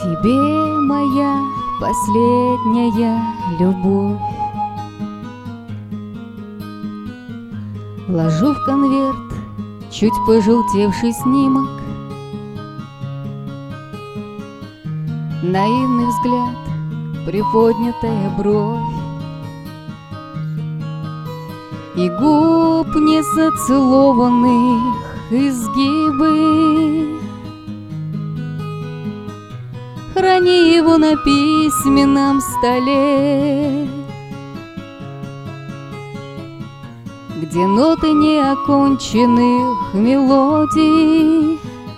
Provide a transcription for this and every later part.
Тебе моя последняя любовь ложу в конверт чуть пожелтевший снимок. Наивный взгляд, приподнятая бровь и губ незацелованных изгибы. Храни его на письменном столе, где ноты неоконченных мелодий.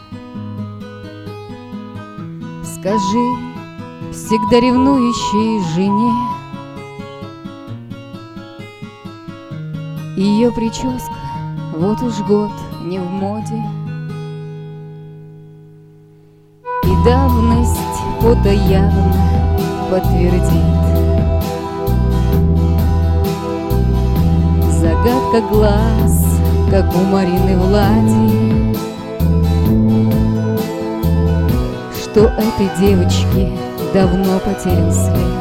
Скажи всегда ревнующей жене, ее прическа вот уж год не в моде, и давность фото явно подтвердит. Загадка глаз, как у Марины Влади, что этой девочке давно потерян след.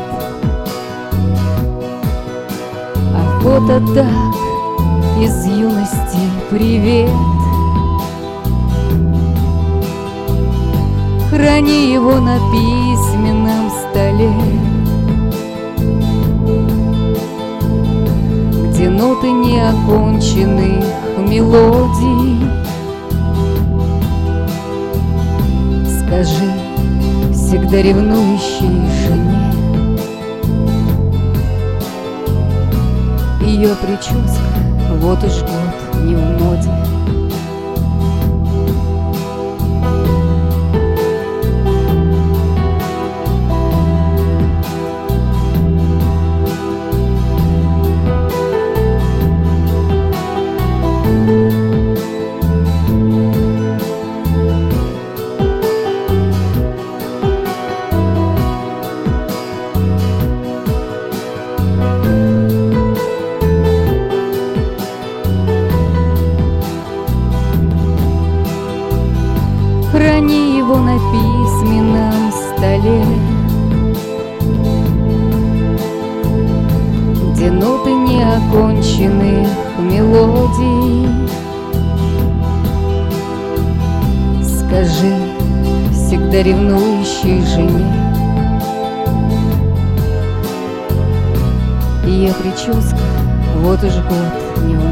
А фото так, из юности привет. Храни его на письменном столе, где ноты неоконченных мелодий. Скажи всегда ревнующей жене, ее прическа вот уж год не в моде. Храни его на письменном столе, где ноты неоконченных мелодий. Скажи всегда ревнующей жене, ее прическа вот уж год не